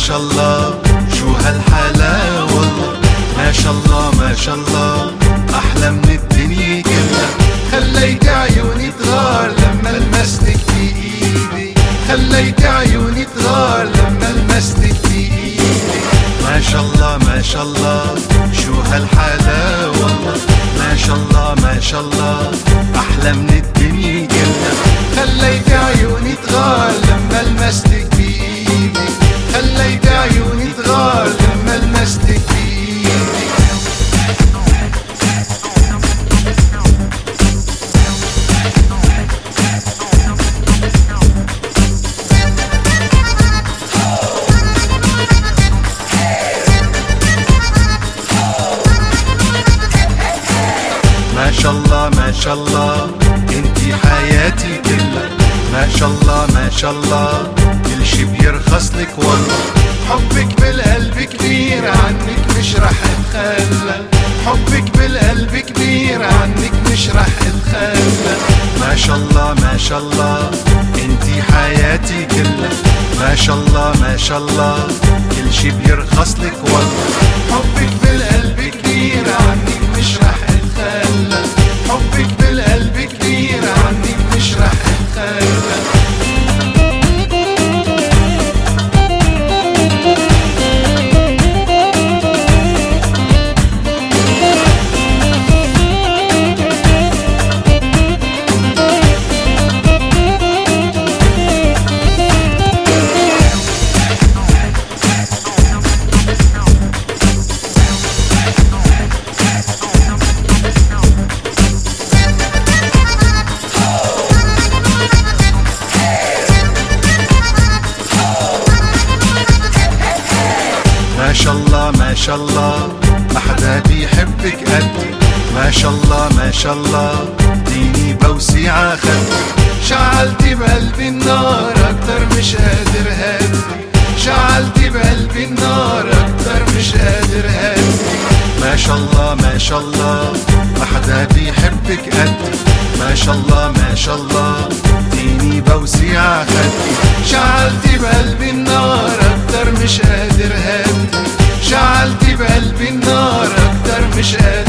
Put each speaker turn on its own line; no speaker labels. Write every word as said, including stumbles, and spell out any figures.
شاء الله شو هالحلاوة والله، ما شاء الله ما شاء الله أحلى من الدنيا كلها. خليت عيوني تغار لما لمستك بإيدي، خليت عيوني تغار لما لمستك بإيدي. ما شاء الله ما شاء الله شو هالحلاوة والله، ما شاء الله ما شاء الله أحلى من الدنيا كلها. خليت عيوني تغار لما لمستك بإيدي، خليت عيوني تغار لما لمستك بإيدي. ما شاء الله ما شاء الله انتي حياتي كلها. ما شاء الله ما شاء الله كل شي بيرخص لك والله. حبك بالقلب كبير عنك مش رح اتخلى، حبك بالقلب كبير عنك مش رح اتخلى. ما شاء الله ما شاء الله انتي حياتي كلها. ما شاء الله ما شاء الله كل شي بيرخص لك والله. حبك بالقلب كبير عنك مش رح اتخلى، حبك بالقلب كبير عنك مش رح اتخلى. ما شاء الله ما شاء الله ما حدا بيحبك قدي. ما شاء الله ما شاء الله ديني بوسي ع خدي. شعلتي بقلبي النار اكتر مش قادر هدي، شعلتي بقلبي النار اكتر مش قادر هدي. ما شاء الله ما شاء الله ما حدا بيحبك قدي. ما شاء الله ما شاء الله ديني بوسي ع خدي. شعلتي بقلبي النار اكتر مش قادر هدي، شعلتي بقلبي النار اكتر مش قادر